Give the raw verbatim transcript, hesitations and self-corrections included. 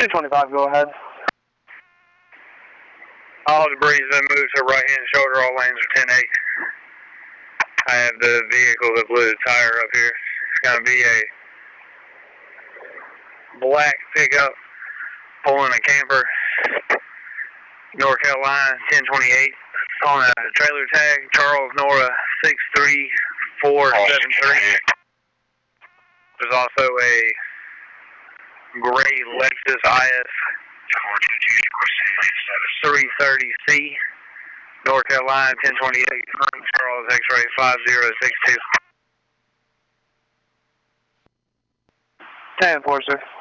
two twenty-five, go ahead. All debris has been moved to right hand shoulder, all lanes are ten eight. I have the vehicle that blew the tire up here. It's going to be a black pickup pulling a camper, North Carolina, ten twenty-eight. On a trailer tag, Charles Nora six three four seven three. There's also a gray Lexus I S three thirty C, North Carolina, ten twenty-eight, Charles X-ray five zero six two. ten four, sir.